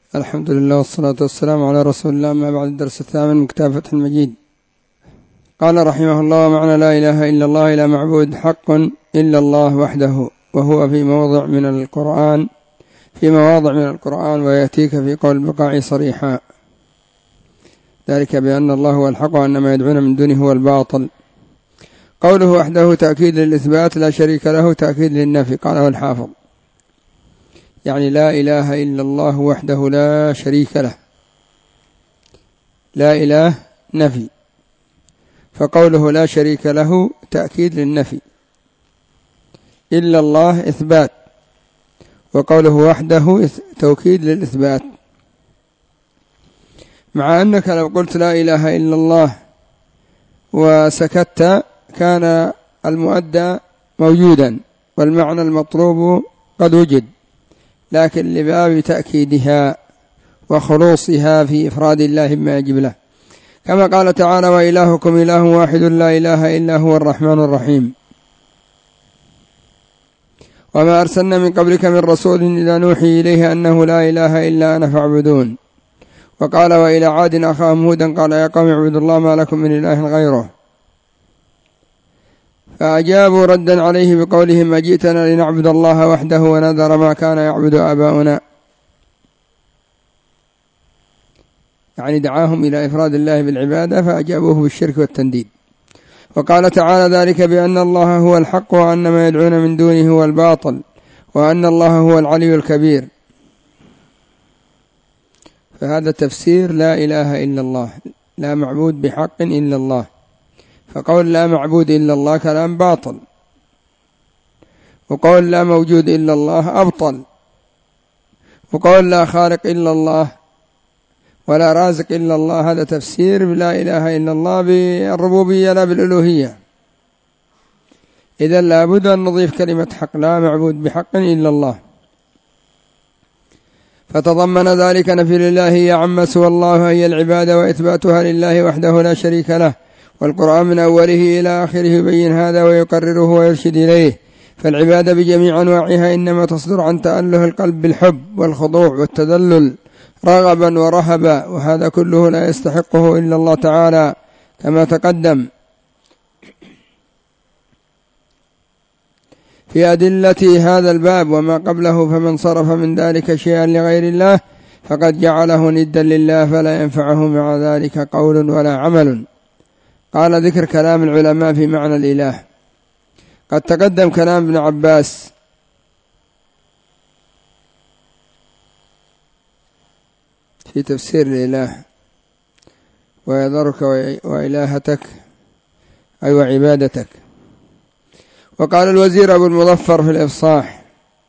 الحمد لله والصلاة والسلام على رسول الله. أما بعد، الدرس الثامن من كتاب فتح المجيد. قال رحمه الله: ومعنى لا إله إلا الله لا معبود حق إلا الله وحده، وهو في مواضع من القرآن ويأتيك في قول البقاع صريحا، ذلك بأن الله هو الحق وأن ما يدعون من دونه هو الباطل. قوله وحده تأكيد للإثبات، لا شريك له تأكيد للنفي. قاله الحافظ، يعني لا إله إلا الله وحده لا شريك له. لا إله نفي، فقوله لا شريك له تأكيد للنفي، إلا الله إثبات، وقوله وحده توكيد للإثبات. مع أنك لو قلت لا إله إلا الله وسكت كان المؤدى موجودا والمعنى المطلوب قد وجد، لكن لباب تأكيدها وخلوصها في إفراد الله بما يجب له، كما قال تعالى: وإلهكم إله واحد لا إله إلا هو الرحمن الرحيم. وما أرسلنا من قبلك من رسول إلا نوحي إليه أنه لا إله إلا أنا فاعبدون. وقال: وإلى عاد أخاهم هودا قال: يا قوم اعبدوا الله ما لكم من إله غيره. فأجابوا ردا عليه بقولهم: أجئتنا لنعبد الله وحده ونذر ما كان يعبد آباؤنا، يعني دعاهم إلى إفراد الله بالعبادة فأجابوه بالشرك والتنديد. وقال تعالى: ذلك بأن الله هو الحق وأن ما يدعون من دونه هو الباطل وأن الله هو العلي الكبير. فهذا تفسير لا إله إلا الله، لا معبود بحق إلا الله. فقول لا معبود إلا الله كلام باطل، وقول لا موجود إلا الله أبطل، وقول لا خالق إلا الله ولا رازق إلا الله هذا تفسير لا إله إلا الله بالربوبية لا بالألوهية. إذن لابد أن نضيف كلمة حق، لا معبود بحق إلا الله. فتضمن ذلك نفي لله عما سوى الله هي العبادة وإثباتها لله وحده لا شريك له. والقرآن من أوله إلى آخره يبين هذا ويقرره ويرشد إليه. فالعبادة بجميع أنواعها إنما تصدر عن تأله القلب بالحب والخضوع والتذلل رغبا ورهبا، وهذا كله لا يستحقه إلا الله تعالى كما تقدم في أدلة هذا الباب وما قبله. فمن صرف من ذلك شيئا لغير الله فقد جعله ندا لله، فلا ينفعه مع ذلك قول ولا عمل. قال: ذكر كلام العلماء في معنى الإله. قد تقدم كلام ابن عباس في تفسير الإله: ويذرك وإلهتك أي وعبادتك. وقال الوزير أبو المظفر في الإفصاح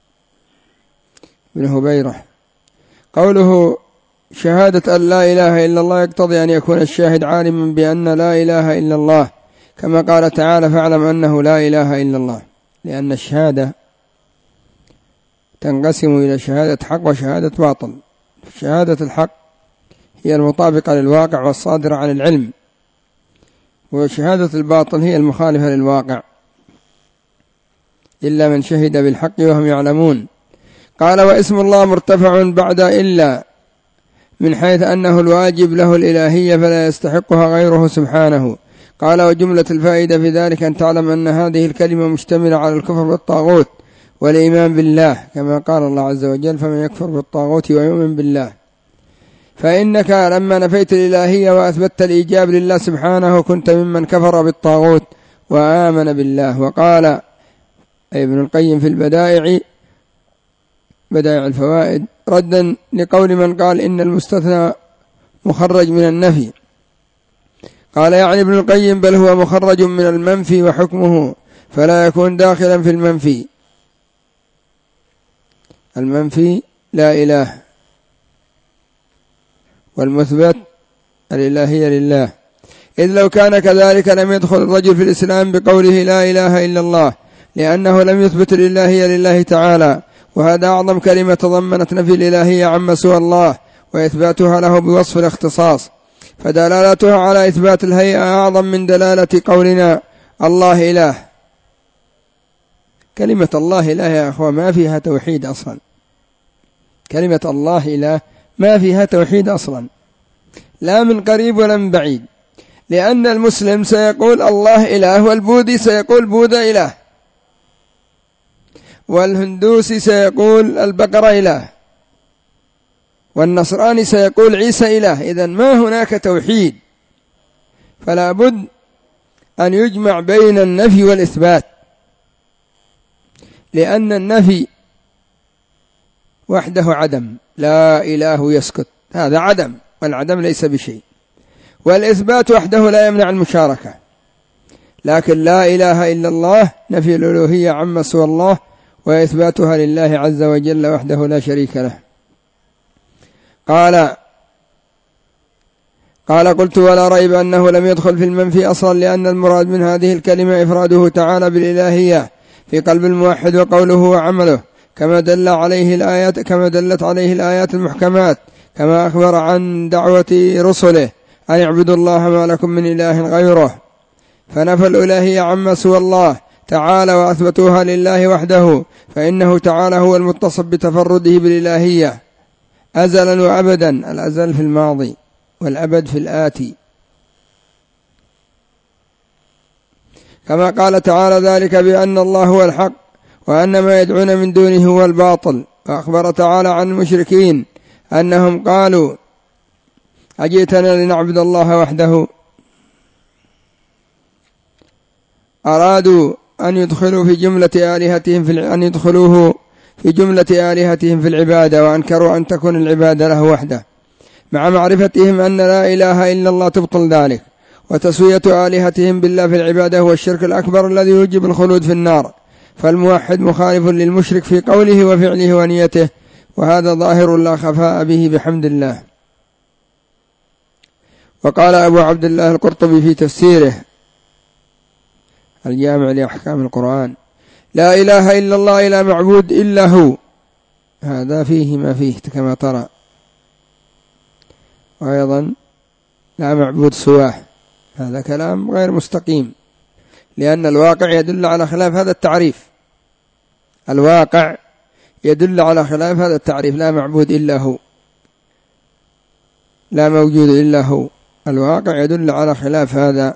بن هبيرة: قوله شهادة أن لا إله إلا الله يقتضي أن يكون الشاهد عالما بأن لا إله إلا الله، كما قال تعالى: فاعلم أنه لا إله إلا الله. لأن الشهادة تنقسم إلى شهادة حق وشهادة باطل. شهادة الحق هي المطابقة للواقع والصادرة عن العلم، وشهادة الباطل هي المخالفة للواقع، إلا من شهد بالحق وهم يعلمون. قال: واسم الله مرتفع بعد إلا، من حيث أنه الواجب له الإلهية فلا يستحقها غيره سبحانه. قال: وجملة الفائدة في ذلك أن تعلم أن هذه الكلمة مشتملة على الكفر بالطاغوت والإيمان بالله، كما قال الله عز وجل: فمن يكفر بالطاغوت ويؤمن بالله. فإنك لما نفيت الإلهية وأثبتت الإيجاب لله سبحانه كنت ممن كفر بالطاغوت وآمن بالله. وقال أي ابن القيم في بدائع الفوائد ردا لقول من قال إن المستثنى مخرج من النفي، قال يعني ابن القيم: بل هو مخرج من المنفي وحكمه فلا يكون داخلا في المنفي. المنفي لا إله، والمثبت الإلهية لله. إذ لو كان كذلك لم يدخل الرجل في الإسلام بقوله لا إله إلا الله، لأنه لم يثبت الإلهية لله تعالى، وهذا أعظم كلمة تضمنت نفي الإلهية عما سوى الله وإثباتها له بوصف الاختصاص، فدلالتها على إثبات الهيئة أعظم من دلالة قولنا الله إله. كلمة الله إله يا أخوة ما فيها توحيد أصلا. كلمة الله إله ما فيها توحيد أصلا، لا من قريب ولا من بعيد، لأن المسلم سيقول الله إله، والبوذي سيقول بوذا إله، والهندوسي سيقول البقرة إله، والنصراني سيقول عيسى إله. إذن ما هناك توحيد، فلا بد أن يجمع بين النفي والإثبات، لأن النفي وحده عدم، لا إله يسكت، هذا عدم، والعدم ليس بشيء، والإثبات وحده لا يمنع المشاركة. لكن لا إله إلا الله نفي الألوهية عما سوى الله، وإثباتها لله عز وجل وحده لا شريك له. قال قلت ولا ريب أنه لم يدخل في المنفي أصلا، لأن المراد من هذه الكلمة إفراده تعالى بالإلهية في قلب الموحد وقوله وعمله، كما دلت عليه الآيات المحكمات، كما أخبر عن دعوة رسله أن اعبدوا الله ما لكم من إله غيره، فنفى الإلهية عما سوى الله تعالى وأثبتوها لله وحده، فإنه تعالى هو المتصف بتفرده بالإلهية أزلا وأبدا، الأزل في الماضي والأبد في الآتي، كما قال تعالى ذلك بأن الله هو الحق وأن ما يدعون من دونه هو الباطل. وأخبر تعالى عن المشركين أنهم قالوا أجئتنا لنعبد الله وحده، أرادوا أن يدخلوه في جملة آلهتهم في العبادة، وأنكروا أن تكون العبادة له وحده، مع معرفتهم أن لا إله إلا الله تبطل ذلك، وتسوية آلهتهم بالله في العبادة هو الشرك الأكبر الذي يوجب الخلود في النار. فالموحد مخالف للمشرك في قوله وفعله ونيته، وهذا ظاهر لا خفاء به بحمد الله. وقال أبو عبد الله القرطبي في تفسيره الجامع لأحكام القرآن: لا إله إلا الله لا معبود إلا هو، هذا فيه ما فيه كما ترى، وأيضا لا معبود سواه، هذا كلام غير مستقيم، لأن الواقع يدل على خلاف هذا التعريف، الواقع يدل على خلاف هذا التعريف، لا معبود إلا هو، لا موجود إلا هو، الواقع يدل على خلاف هذا.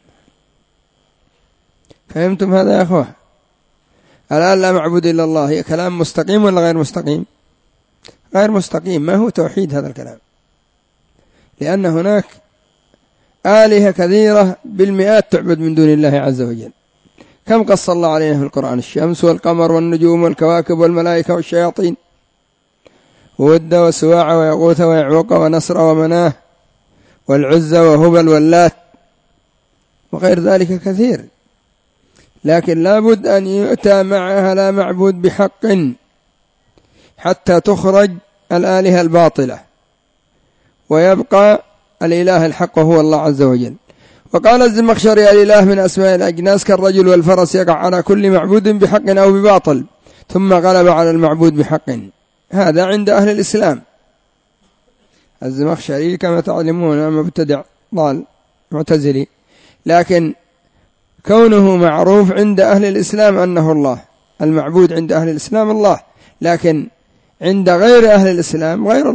فهمتم هذا يا أخوة؟ الآن لا معبود إلا الله هي كلام مستقيم ولا غير مستقيم؟ غير مستقيم، ما هو توحيد هذا الكلام، لأن هناك آلهة كثيرة بالمئات تعبد من دون الله عز وجل. كم قص الله علينا في القرآن: الشمس والقمر والنجوم والكواكب والملائكة والشياطين، وود وسواع ويغوث ويعوق ونسر ومناه والعزى وهبل واللات وغير ذلك كثير، لكن لابد أن يؤتى معها لا معبود بحق حتى تخرج الآلهة الباطلة ويبقى الإله الحق وهو الله عز وجل. وقال الزمخشري: الإله من أسماء الأجناس كالرجل والفرس، يقع على كل معبود بحق أو بباطل، ثم غلب على المعبود بحق. هذا عند أهل الإسلام. الزمخشري كما تعلمون مبتدع ضال معتزلي، لكن كونه معروف عند أهل الإسلام أنه الله، المعبود عند أهل الإسلام الله، لكن عند غير أهل الإسلام غير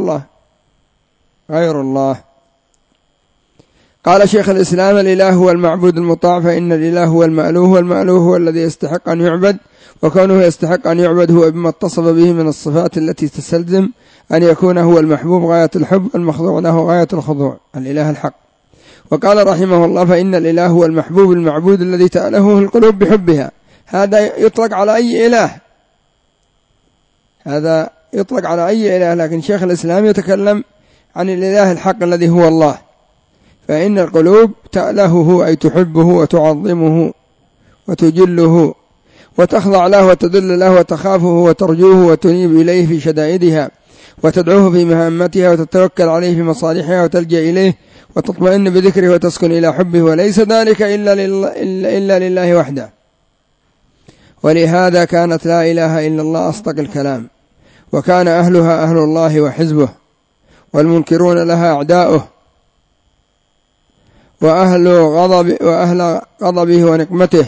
الله. قال شيخ الإسلام: الإله هو المعبود المطاع، فإن الإله هو المألوه، والمألوه هو الذي يستحق أن يعبد، وكونه يستحق أن يعبد هو بما اتصف به من الصفات التي تستلزم أن يكون هو المحبوب غاية الحب، المخضوع له غاية الخضوع، الإله الحق. وقال رحمه الله: فإن الإله هو المحبوب المعبود الذي تألهه القلوب بحبها. هذا يطلق على أي إله، لكن شيخ الإسلام يتكلم عن الإله الحق الذي هو الله. فإن القلوب تألهه أي تحبه وتعظمه وتجله وتخضع له وتذل له وتخافه وترجوه وتنيب إليه في شدائدها، وتدعوه في مهمتها، وتتوكل عليه في مصالحها، وتلجأ إليه وتطمئن بذكره وتسكن إلى حبه، وليس ذلك إلا لله وحده. ولهذا كانت لا إله إلا الله أصدق الكلام، وكان أهلها أهل الله وحزبه، والمنكرون لها أعداؤه، وأهل غضبه ونقمته.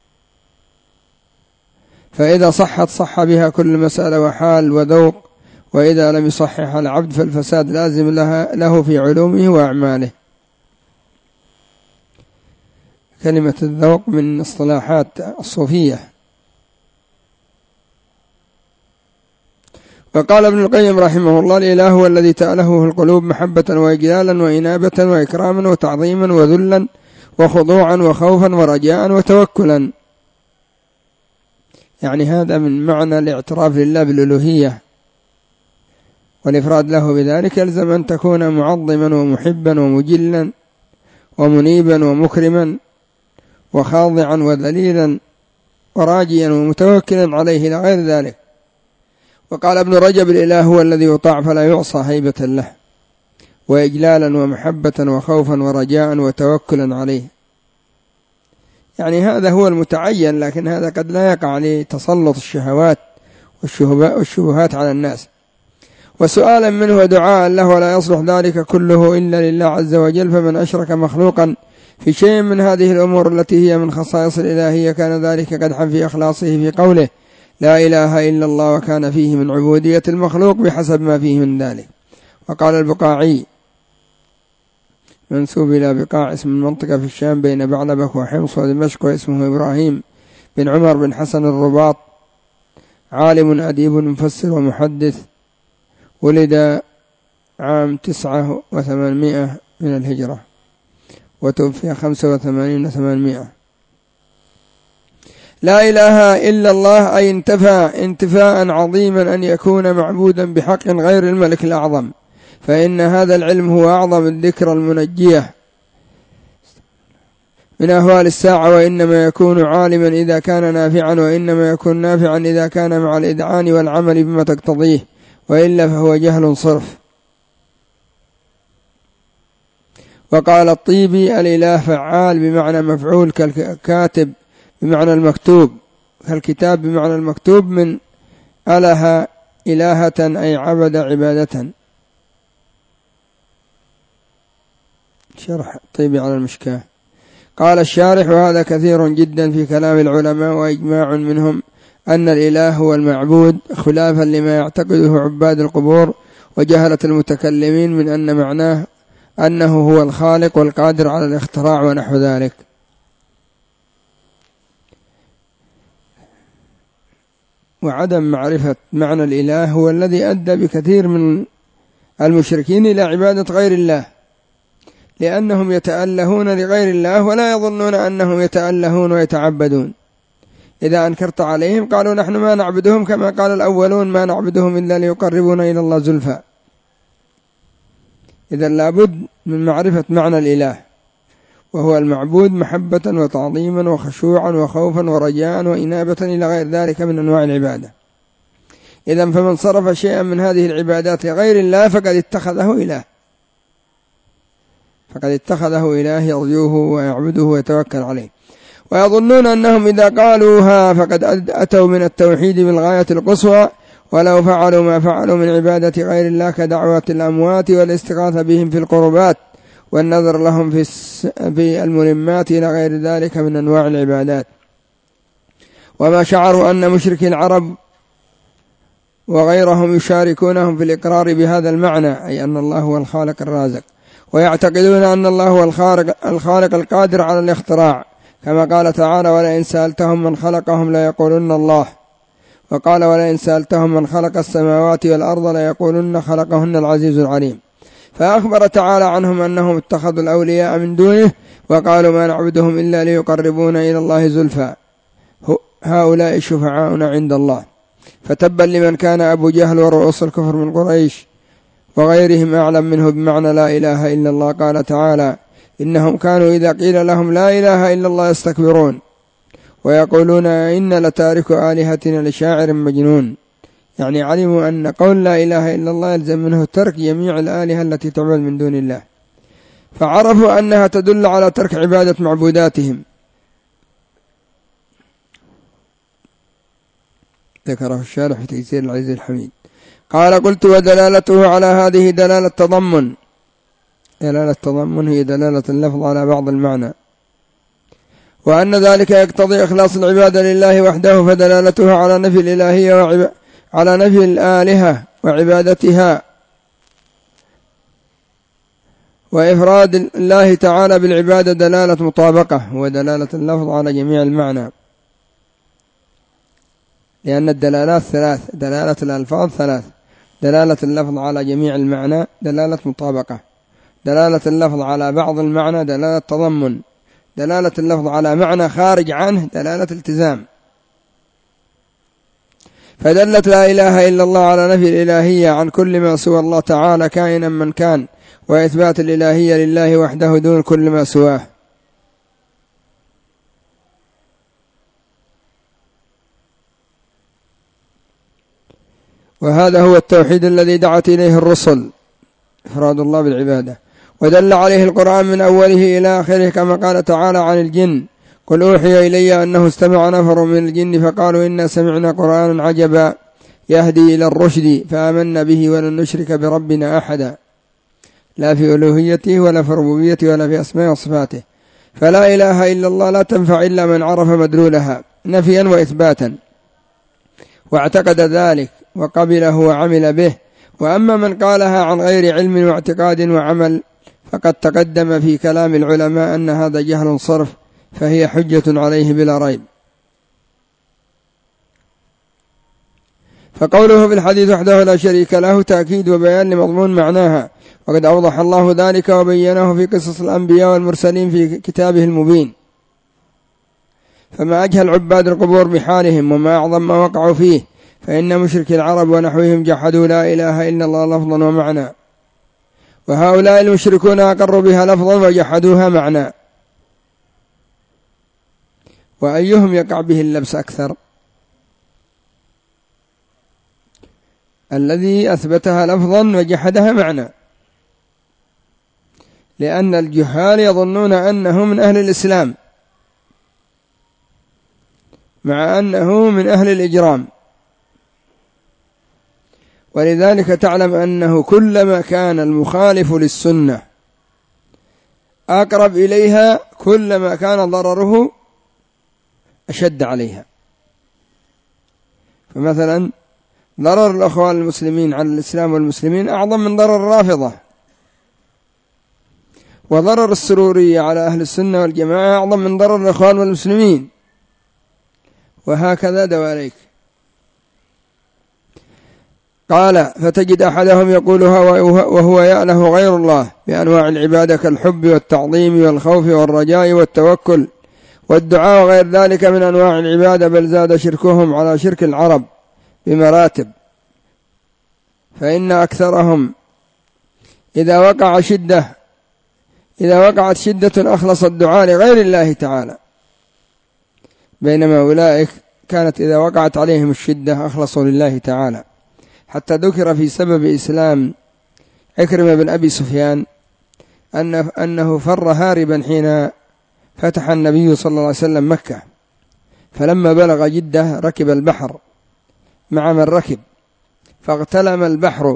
فإذا صح بها كل مسألة وحال وذوق وإذا لم يصحح العبد فالفساد لازم له في علومه وأعماله. كلمة الذوق من اصطلاحات الصوفية. وقال ابن القيم رحمه الله: الإله هو الذي تألهه القلوب محبة وإجلالا وإنابة وإكراما وتعظيما وذلا وخضوعا وخوفا ورجاء وتوكلا. يعني هذا من معنى الاعتراف لله بالألوهية والإفراد له بذلك. يلزم أن تكون معظما ومحبا ومجلا ومنيبا ومكرما وخاضعا وذليلا وراجيا ومتوكلا عليه إلى غير ذلك. وقال ابن رجب: الإله هو الذي يطاع فلا يعصى هيبة له وإجلالا ومحبة وخوفا ورجاء وتوكلا عليه. يعني هذا هو المتعين، لكن هذا قد لا يقع لتسلط الشهوات والشبهات على الناس. وسؤالا منه ودعاء له، ولا يصلح ذلك كله إلا لله عز وجل. فمن أشرك مخلوقا في شيء من هذه الأمور التي هي من خصائص الإلهية كان ذلك قدحا في إخلاصه في قوله لا إله إلا الله، وكان فيه من عبودية المخلوق بحسب ما فيه من ذلك. وقال البقاعي منسوب إلى بقاع اسم المنطقة في الشام بين بعلبك وحمص ودمشق، واسمه إبراهيم بن عمر بن حسن الرباط، عالم أديب مفسر ومحدث، ولد عام 9 و800 من الهجرة وتوفي 85 و800. لا إله إلا الله أي انتفى انتفاء عظيما أن يكون معبودا بحق غير الملك الأعظم، فإن هذا العلم هو أعظم الذكر المنجية من أهوال الساعة، وإنما يكون عالما إذا كان نافعا، وإنما يكون نافعا إذا كان مع الإذعان والعمل بما تقتضيه، وإلا فهو جهل صرف. وقال الطيبي: الإله فعال بمعنى مفعول، كالكاتب بمعنى المكتوب، كالكتاب بمعنى المكتوب، من أله إلهة أي عبد عبادة. شرح الطيبي على المشكاة. قال الشارح: وهذا كثير جدا في كلام العلماء، وإجماع منهم أن الإله هو المعبود، خلافا لما يعتقده عباد القبور وجهلة المتكلمين من أن معناه أنه هو الخالق والقادر على الاختراع ونحو ذلك. وعدم معرفة معنى الإله هو الذي أدى بكثير من المشركين إلى عبادة غير الله، لأنهم يتألهون لغير الله ولا يظنون أنهم يتألهون ويتعبدون. إذا أنكرت عليهم قالوا نحن ما نعبدهم، كما قال الأولون ما نعبدهم إلا ليقربونا إلى الله زلفى. إذا لابد من معرفة معنى الإله، وهو المعبود محبة وتعظيما وخشوعا وخوفا ورجاء وإنابة إلى غير ذلك من أنواع العبادة. إذا فمن صرف شيئا من هذه العبادات لغير الله فقد اتخذه إله يرجوه ويعبده ويتوكل عليه. ويظنون أنهم إذا قالوها فقد أتوا من التوحيد بالغاية القصوى، ولو فعلوا ما فعلوا من عبادة غير الله كدعوة الأموات والاستغاثة بهم في القربات والنذر لهم في الملمات إلى غير ذلك من أنواع العبادات. وما شعروا أن مشركي العرب وغيرهم يشاركونهم في الإقرار بهذا المعنى، أي أن الله هو الخالق الرازق، ويعتقدون أن الله هو الخالق القادر على الاختراع، كما قال تعالى ولئن سألتهم من خلقهم ليقولن الله، وقال ولئن سألتهم من خلق السماوات والأرض ليقولن خلقهن العزيز العليم. فأخبر تعالى عنهم أنهم اتخذوا الأولياء من دونه وقالوا ما نعبدهم إلا ليقربونا إلى الله زلفى، هؤلاء شفعاؤنا عند الله. فتبا لمن كان أبو جهل ورؤوس الكفر من قريش وغيرهم أعلم منه بمعنى لا إله إلا الله. قال تعالى إنهم كانوا إذا قيل لهم لا إله إلا الله يستكبرون ويقولون إن لتارك آلهتنا لشاعر مجنون. يعني علموا أن قول لا إله إلا الله يلزم منه ترك جميع الآلهة التي تعبد من دون الله، فعرفوا أنها تدل على ترك عبادة معبوداتهم. ذكره الشارح في تيسير العزيز الحميد. قال قلت ودلالته على هذه دلالة تضمن. دلالة التضمن هي دلالة اللفظ على بعض المعنى، وأن ذلك يقتضي إخلاص العبادة لله وحده، فدلالته على نفي الإلهية على نفي الآلهة وعبادتها، وإفراد الله تعالى بالعبادة دلالة مطابقة ودلالة اللفظ على جميع المعنى، لأن الدلالات ثلاث: دلالة الألفاظ ثلاث: دلالة اللفظ على جميع المعنى دلالة مطابقة، دلالة اللفظ على بعض المعنى دلالة تضمن، دلالة اللفظ على معنى خارج عنه دلالة التزام. فدلت لا إله إلا الله على نفي الإلهية عن كل ما سوى الله تعالى كائنا من كان، وإثبات الإلهية لله وحده دون كل ما سواه. وهذا هو التوحيد الذي دعت إليه الرسل، إفراد الله بالعبادة، ودل عليه القرآن من أوله إلى آخره، كما قال تعالى عن الجن: قل أوحي إلي أنه استمع نفر من الجن فقالوا إنا سمعنا قرآنا عجبا يهدي إلى الرشد فآمنا به ولن نشرك بربنا أحدا، لا في ألوهيته ولا في ربوبيته ولا في أسماء وصفاته. فلا إله إلا الله لا تنفع إلا من عرف مدلولها نفيا وإثباتا واعتقد ذلك وقبله وعمل به. وأما من قالها عن غير علم واعتقاد وعمل فقد تقدم في كلام العلماء أن هذا جهل صرف، فهي حجة عليه بلا ريب. فقوله في الحديث وحده لا شريك له تأكيد وبيان لمضمون معناها، وقد أوضح الله ذلك وبينه في قصص الأنبياء والمرسلين في كتابه المبين. فما أجهل عباد القبور بحالهم وما أعظم ما وقعوا فيه، فإن مشرك العرب ونحوهم جحدوا لا إله إلا الله لفظا ومعنى، وهؤلاء المشركون أقروا بها لفظا وجحدوها معنى. وأيهم يقع به اللبس أكثر؟ الذي أثبتها لفظا وجحدها معنى، لأن الجهال يظنون أنه من أهل الإسلام مع أنه من أهل الإجرام. ولذلك تعلم أنه كلما كان المخالف للسنة أقرب إليها كلما كان ضرره أشد عليها. فمثلا ضرر الأخوان المسلمين على الإسلام والمسلمين أعظم من ضرر الرافضة، وضرر السرورية على أهل السنة والجماعة أعظم من ضرر الأخوان والمسلمين، وهكذا دواليك. قال: فتجد أحدهم يقولها وهو يأله غير الله بأنواع العبادة كالحب والتعظيم والخوف والرجاء والتوكل والدعاء وغير ذلك من أنواع العبادة، بل زاد شركهم على شرك العرب بمراتب. فإن أكثرهم إذا وقعت شدة أخلص الدعاء لغير الله تعالى، بينما أولئك كانت إذا وقعت عليهم الشدة أخلصوا لله تعالى. حتى ذكر في سبب إسلام عكرمة بن أبي سفيان أنه فر هاربا حين فتح النبي صلى الله عليه وسلم مكة، فلما بلغ جدة ركب البحر مع من ركب، فاغتلم البحر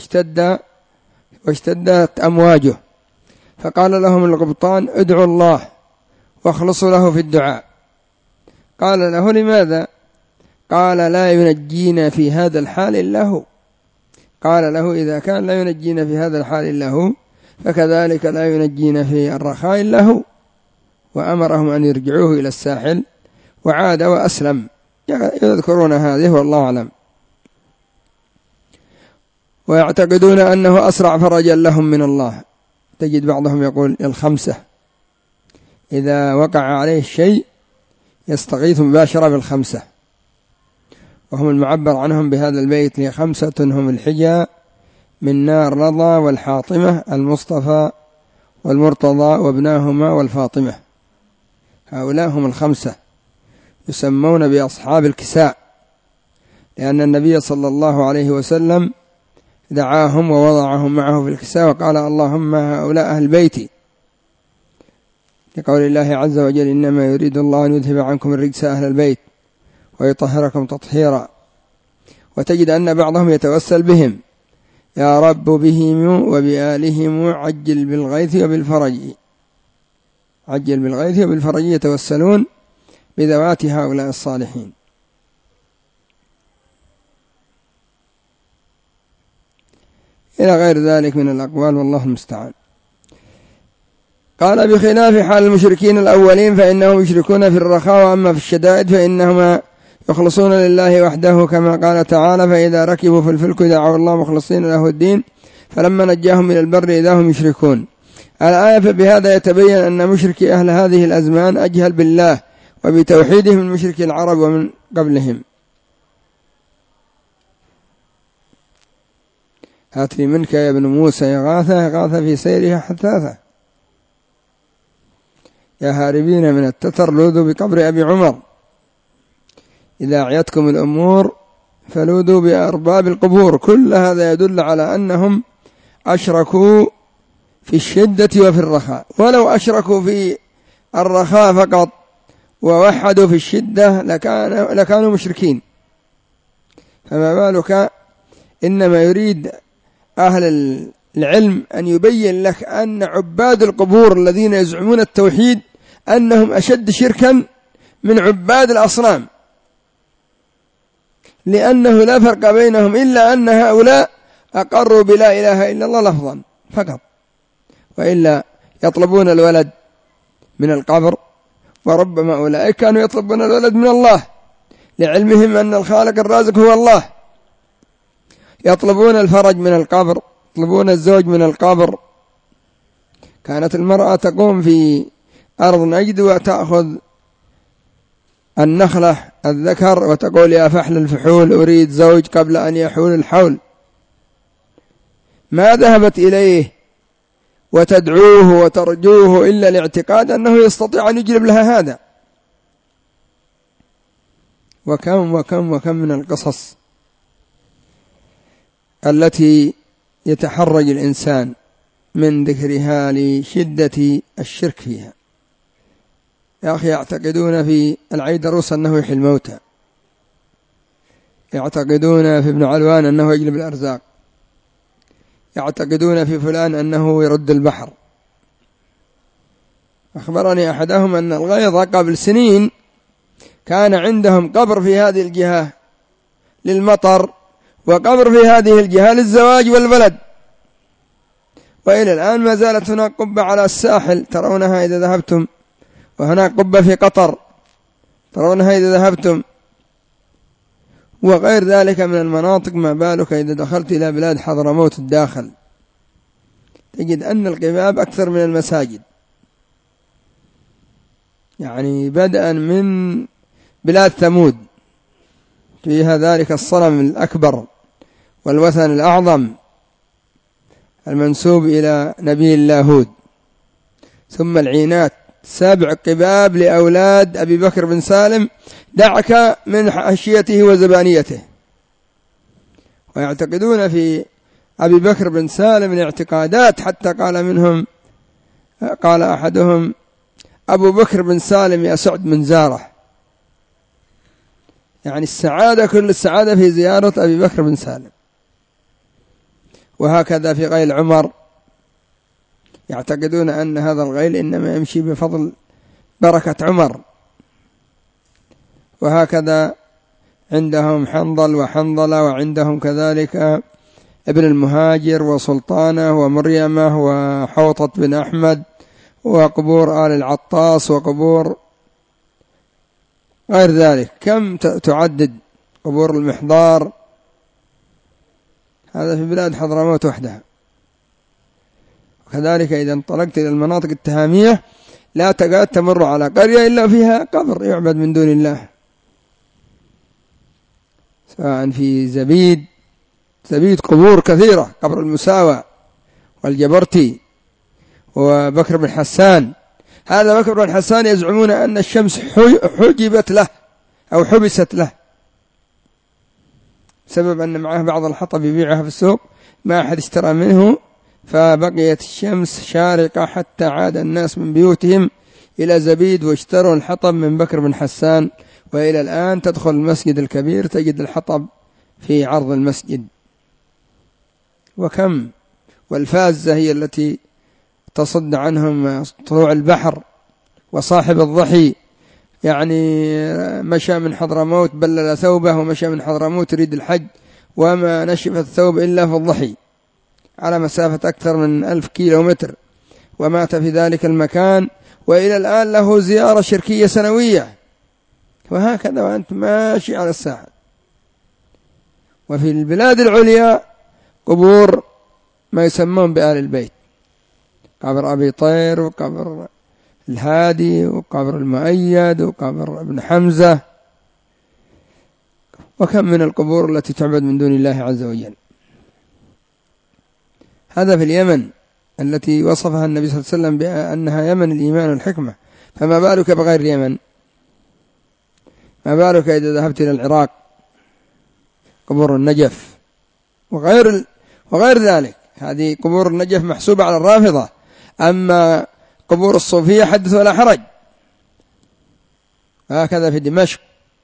واشتدت أمواجه، فقال لهم القبطان: ادعوا الله واخلصوا له في الدعاء. قال له: لماذا؟ قال: لا ينجينا في هذا الحال إلا هو. قال له: إذا كان لا ينجينا في هذا الحال إلا هو فكذلك لا ينجينا في الرخاء إلا هو. وأمرهم أن يرجعوه إلى الساحل، وعاد وأسلم. يذكرون هذه والله أعلم. ويعتقدون أنه أسرع فرجا لهم من الله. تجد بعضهم يقول: الخمسة إذا وقع عليه الشيء يستغيث مباشرة بالخمسة، وهم المعبر عنهم بهذا البيت: هي خمسة هم الحجى من نار رضى والحاطمة المصطفى والمرتضى وابناهما والفاطمة. هؤلاء هم الخمسة يسمون بأصحاب الكساء، لأن النبي صلى الله عليه وسلم دعاهم ووضعهم معه في الكساء وقال: اللهم هؤلاء أهل بيتي، لقول الله عز وجل: إنما يريد الله أن يذهب عنكم الرجس أهل البيت ويطهركم تطهيرا. وتجد أن بعضهم يتوسل بهم: يا رب بهم وبآلهم عجل بالغيث وبالفرج، يتوسلون بذوات هؤلاء الصالحين. إلى غير ذلك من الأقوال، والله المستعان. قال بخلاف حال المشركين الأولين فإنهم يشركون في الرخاء، وأما في الشدائد فإنهم يخلصون لله وحده، كما قال تعالى: فإذا ركبوا في الفلك دعوا الله مخلصين له الدين فلما نجاهم إلى البر إذا هم يشركون. الآية فبهذا يتبين أن مشركي أهل هذه الأزمان أجهل بالله وبتوحيدهم من مشركي العرب ومن قبلهم. هات لي منك يا ابن موسى يغاث في سيرها حثاثة، يا هاربين من التتر لوذوا بقبر أبي عمر، إذا أعيتكم الأمور فلوذوا بأرباب القبور. كل هذا يدل على أنهم أشركوا في الشدة وفي الرخاء، ولو أشركوا في الرخاء فقط ووحدوا في الشدة لكانوا مشركين، فما بالك. إنما يريد أهل العلم أن يبين لك أن عباد القبور الذين يزعمون التوحيد أنهم أشد شركا من عباد الأصنام، لأنه لا فرق بينهم إلا أن هؤلاء أقروا بلا إله إلا الله لفظا فقط، وإلا يطلبون الولد من القبر، وربما أولئك كانوا يطلبون الولد من الله لعلمهم أن الخالق الرازق هو الله، يطلبون الفرج من القبر، يطلبون الزوج من القبر. كانت المرأة تقوم في أرض نجد وتأخذ النخلة الذكر وتقول: يا فحل الفحول أريد زوج قبل أن يحول الحول، ما ذهبت إليه وتدعوه وترجوه إلا الاعتقاد أنه يستطيع أن يجلب لها هذا. وكم وكم وكم من القصص التي يتحرج الإنسان من ذكرها لشدة الشرك فيها. يا أخي، يعتقدون في العيدروس أنه يحيي الموتى، يعتقدون في ابن علوان أنه يجلب الأرزاق، يعتقدون في فلان أنه يرد البحر. أخبرني أحدهم أن الغيظ قبل سنين كان عندهم قبر في هذه الجهة للمطر، وقبر في هذه الجهة للزواج والبلد، وإلى الآن ما زالت هناك قبة على الساحل ترونها إذا ذهبتم، وهناك قبة في قطر ترونها إذا ذهبتم، وغير ذلك من المناطق. ما بالك إذا دخلت إلى بلاد حضرموت الداخل تجد أن القباب أكثر من المساجد، يعني بدءا من بلاد ثمود فيها ذلك الصنم الأكبر والوثن الأعظم المنسوب إلى نبي الله هود، ثم العينات 7 قباب لأولاد أبي بكر بن سالم، دعك من حاشيته وزبانيته. ويعتقدون في أبي بكر بن سالم الاعتقادات، حتى قال أحدهم: أبو بكر بن سالم يسعد من زاره، يعني السعادة كل السعادة في زيارة أبي بكر بن سالم. وهكذا في غيل عمر، يعتقدون أن هذا الغيل إنما يمشي بفضل بركة عمر. وهكذا عندهم حنظل وحنظلة، وعندهم كذلك ابن المهاجر وسلطانة ومريمة وحوطة بن أحمد، وقبور آل العطاس، وقبور غير ذلك كم تعدد، قبور المحضار. هذا في بلاد حضرموت وحدها. وكذلك إذا انطلقت إلى المناطق التهامية لا تكاد تمر على قرية إلا فيها قبر يعبد من دون الله، سواء في زبيد قبور كثيرة، قبر المساوى والجبرتي وبكر بن حسان. هذا بكر بن حسان يزعمون أن الشمس حجبت له أو حبست له، بسبب أن معه بعض الحطب يبيعها في السوق، ما أحد اشترى منه، فبقيت الشمس شارقة حتى عاد الناس من بيوتهم إلى زبيد واشتروا الحطب من بكر بن حسان. وإلى الآن تدخل المسجد الكبير تجد الحطب في عرض المسجد. وكم، والفازة هي التي تصد عنهم طلوع البحر. وصاحب الضحي يعني مشى من حضرموت بلل ثوبه، ومشى من حضرموت يريد الحج، وما نشف الثوب إلا في الضحي. على مسافة أكثر من 1000 كيلومتر، ومات في ذلك المكان، وإلى الآن له زيارة شركية سنوية، وهكذا وأنت ماشي على الساحل. وفي البلاد العليا قبور ما يسمون بآل البيت، قبر أبي طير، وقبر الهادي، وقبر المؤيد، وقبر ابن حمزة، وكم من القبور التي تعبد من دون الله عز وجل. هذا في اليمن التي وصفها النبي صلى الله عليه وسلم بأنها يمن الإيمان والحكمة، فما بالك بغير اليمن؟ ما بالك إذا ذهبت إلى العراق، قبور النجف وغير ذلك. هذه قبور النجف محسوبة على الرافضة، أما قبور الصوفية حدث ولا حرج. هكذا في دمشق،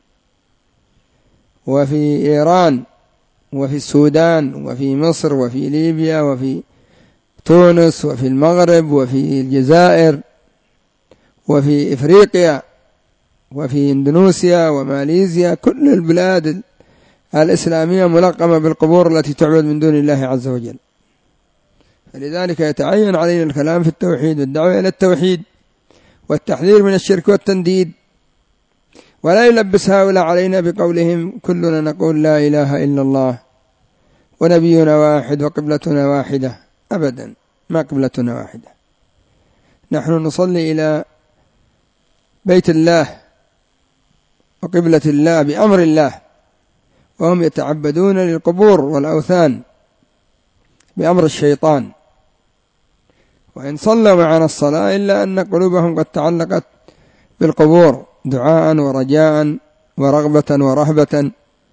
وفي إيران، وفي السودان، وفي مصر، وفي ليبيا، وفي تونس، وفي المغرب، وفي الجزائر، وفي إفريقيا، وفي إندونيسيا وماليزيا. كل البلاد الإسلامية ملقمة بالقبور التي تعبد من دون الله عز وجل. فلذلك يتعين علينا الكلام في التوحيد والدعوة إلى التوحيد والتحذير من الشرك والتنديد، ولا يلبس هؤلاء علينا بقولهم كلنا نقول لا إله إلا الله ونبينا واحد وقبلتنا واحدة. أبدا، ما قبلتنا واحدة. نحن نصلي إلى بيت الله وقبلة الله بأمر الله، وهم يتعبدون للقبور والأوثان بأمر الشيطان. وإن صلوا معنا الصلاة إلا أن قلوبهم قد تعلقت بالقبور دعاء ورجاء ورغبة ورهبة.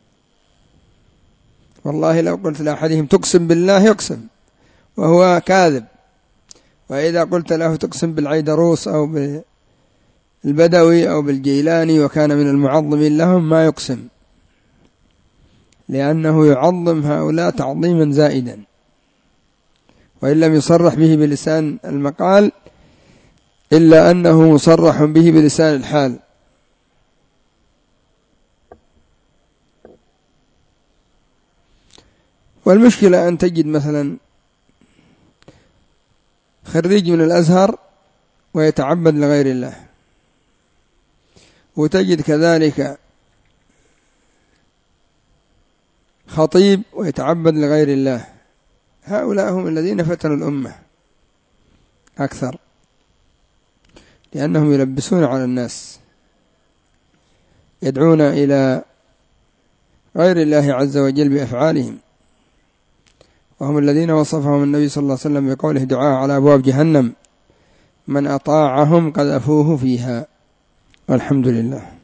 والله لو قلت لأحدهم تقسم بالله يقسم وهو كاذب، وإذا قلت له تقسم بالعيدروس أو بالبدوي أو بالجيلاني وكان من المعظمين لهم ما يقسم، لأنه يعظم هؤلاء تعظيما زائدا، وإن لم يصرح به بلسان المقال إلا أنه مصرح به بلسان الحال. والمشكلة أن تجد مثلا خريج من الأزهر ويتعبد لغير الله، وتجد كذلك خطيب ويتعبد لغير الله. هؤلاء هم الذين فتنوا الأمة أكثر، لأنهم يلبسون على الناس، يدعون إلى غير الله عز وجل بأفعالهم، وهم الذين وصفهم النبي صلى الله عليه وسلم بقوله دعاء على أبواب جهنم من أطاعهم قذفوه فيها. والحمد لله.